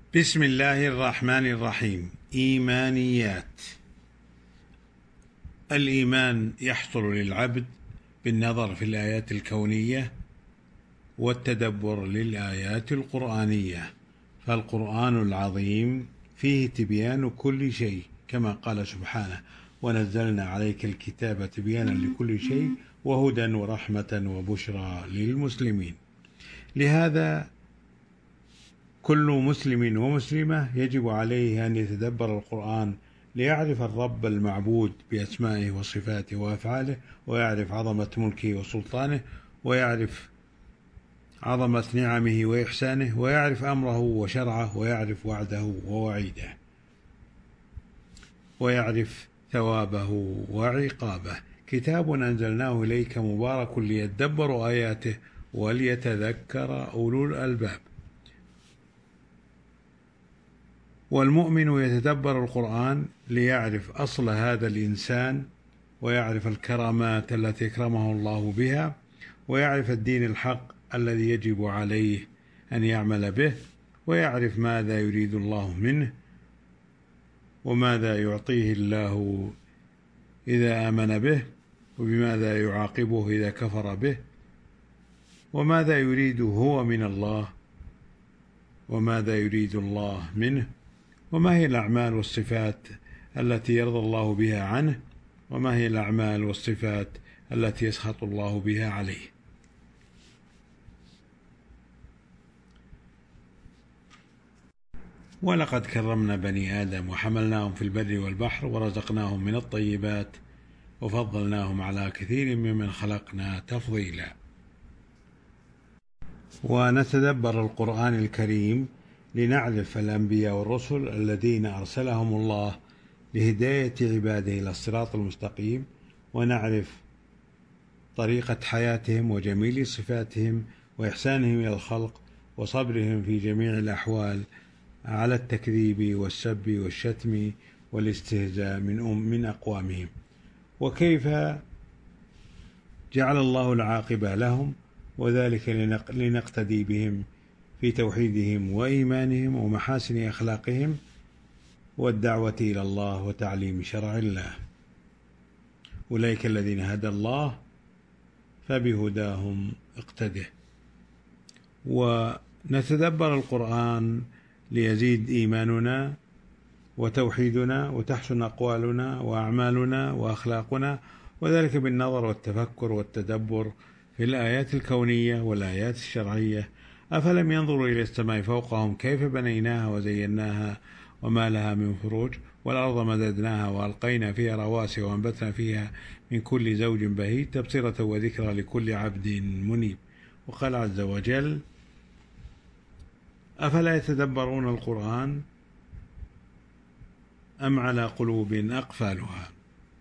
بسم الله الرحمن الرحيم. إيمانيات. الإيمان يحصل للعبد بالنظر في الآيات الكونية والتدبر للآيات القرآنية، فالقرآن العظيم فيه تبيان كل شيء كما قال سبحانه: ونزلنا عليك الكتاب تبيانا لكل شيء وهدى ورحمة وبشرى للمسلمين. لهذا كل مسلم ومسلمة يجب عليه أن يتدبر القرآن ليعرف الرب المعبود بأسمائه وصفاته وأفعاله، ويعرف عظمة ملكه وسلطانه، ويعرف عظمة نعمه وإحسانه، ويعرف أمره وشرعه، ويعرف وعده ووعيده، ويعرف ثوابه وعقابه. كتاب أنزلناه إليك مبارك ليدبروا آياته وليتذكر أولو الألباب. والمؤمن يتدبر القرآن ليعرف أصل هذا الإنسان، ويعرف الكرامات التي أكرمه الله بها، ويعرف الدين الحق الذي يجب عليه أن يعمل به، ويعرف ماذا يريد الله منه، وماذا يعطيه الله إذا آمن به، وبماذا يعاقبه إذا كفر به، وماذا يريد هو من الله، وماذا يريد الله منه، وما هي الأعمال والصفات التي يرضى الله بها عنه، وما هي الأعمال والصفات التي يسخط الله بها عليه. ولقد كرمنا بني آدم وحملناهم في البر والبحر ورزقناهم من الطيبات وفضلناهم على كثير ممن خلقنا تفضيلا. ونتدبر القرآن الكريم لنعرف الأنبياء والرسل الذين أرسلهم الله لهداية عباده إلى الصراط المستقيم، ونعرف طريقة حياتهم وجميل صفاتهم وإحسانهم إلى الخلق وصبرهم في جميع الأحوال على التكذيب والسب والشتم والاستهزاء من أقوامهم، وكيف جعل الله العاقبة لهم، وذلك لنقتدي بهم في توحيدهم وإيمانهم ومحاسن أخلاقهم والدعوة إلى الله وتعليم شرع الله. أولئك الذين هدى الله فبهداهم اقتده. ونتدبر القرآن ليزيد إيماننا وتوحيدنا وتحسن أقوالنا وأعمالنا وأخلاقنا، وذلك بالنظر والتفكر والتدبر في الآيات الكونية والآيات الشرعية. أفلم ينظروا إلى السماء فوقهم كيف بنيناها وزيناها وما لها من فروج، والأرض مددناها وألقينا فيها رواسي وأنبتنا فيها من كل زوج بهيج تبصرة وذكرى لكل عبد منيب. وقال عز وجل: أفلا يتدبرون القرآن أم على قلوب أقفالها.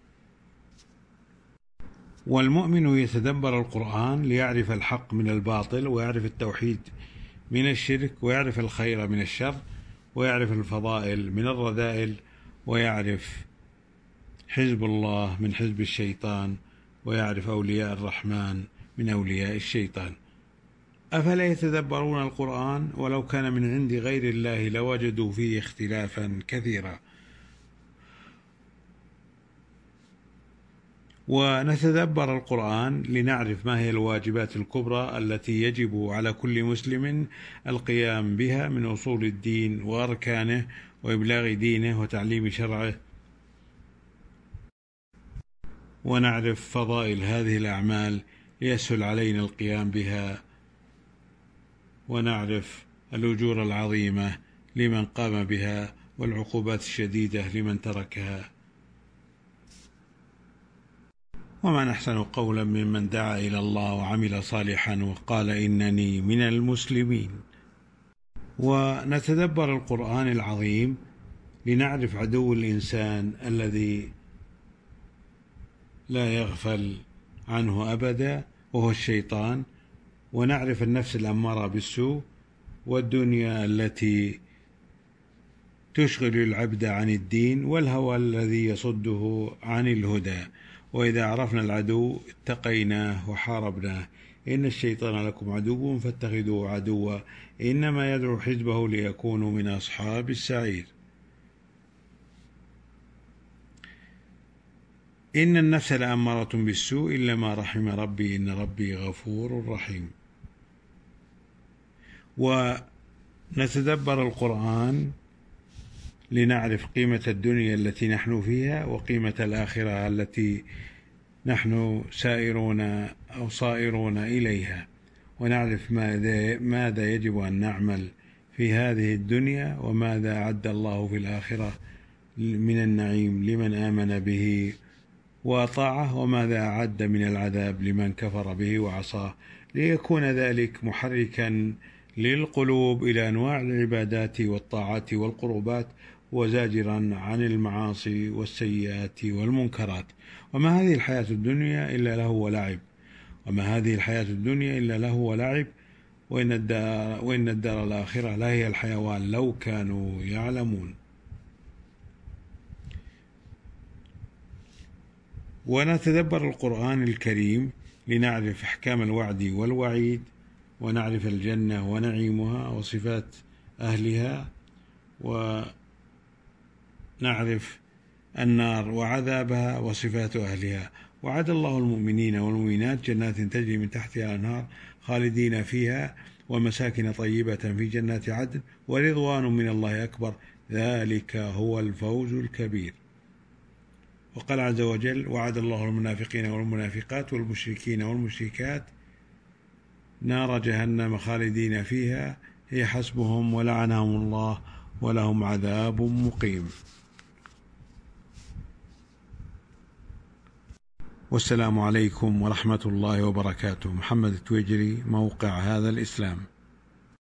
والمؤمن يتدبر القرآن ليعرف الحق من الباطل، ويعرف التوحيد من الشرك، ويعرف الخير من الشر، ويعرف الفضائل من الرذائل، ويعرف حزب الله من حزب الشيطان، ويعرف أولياء الرحمن من أولياء الشيطان. أفلا يتدبرون القرآن ولو كان من عند غير الله لوجدوا فيه اختلافا كثيرا. ونتدبر القرآن لنعرف ما هي الواجبات الكبرى التي يجب على كل مسلم القيام بها من أصول الدين وأركانه وإبلاغ دينه وتعليم شرعه، ونعرف فضائل هذه الأعمال ليسهل علينا القيام بها، ونعرف الأجور العظيمة لمن قام بها والعقوبات الشديدة لمن تركها. ومن أحسن قولا ممن دعا إلى الله وعمل صالحا وقال إنني من المسلمين. ونتدبر القرآن العظيم لنعرف عدو الإنسان الذي لا يغفل عنه أبدا وهو الشيطان، ونعرف النفس الأمارة بالسوء، والدنيا التي تشغل العبد عن الدين، والهوى الذي يصده عن الهدى. وإذا عرفنا العدو اتقيناه وحاربناه. إن الشيطان لكم عدو فاتخذوه عدوا إنما يدعو حزبه ليكونوا من أصحاب السعير. إن النفس لأمارة بالسوء إلا ما رحم ربي إن ربي غفور رحيم. ونتدبر القرآن لنعرف قيمة الدنيا التي نحن فيها وقيمة الآخرة التي نحن سائرون أو صائرون إليها، ونعرف ماذا يجب أن نعمل في هذه الدنيا وماذا أعد الله في الآخرة من النعيم لمن آمن به وأطاعه، وماذا أعد من العذاب لمن كفر به وعصاه، ليكون ذلك محركا للقلوب إلى أنواع العبادات والطاعات والقربات، وزاجرا عن المعاصي والسيئات والمنكرات. وما هذه الحياة الدنيا إلا له ولعب، وما هذه الحياة الدنيا إلا له ولعب، وإن الدار الآخرة لا هي الحيوان لو كانوا يعلمون. ونتدبر القرآن الكريم لنعرف أحكام الوعد والوعيد، ونعرف الجنة ونعيمها وصفات أهلها، ونعرف النار وعذابها وصفات أهلها. وعد الله المؤمنين والمؤمنات جنات تجري من تحتها الأنهار خالدين فيها ومساكن طيبة في جنات عدن ورضوان من الله أكبر ذلك هو الفوز الكبير. وقال عز وجل: وعد الله المنافقين والمنافقات والمشركين والمشركات نار جهنم خالدين فيها هي حسبهم ولعنهم الله ولهم عذاب مقيم. والسلام عليكم ورحمة الله وبركاته. محمد التويجري، موقع هذا الإسلام.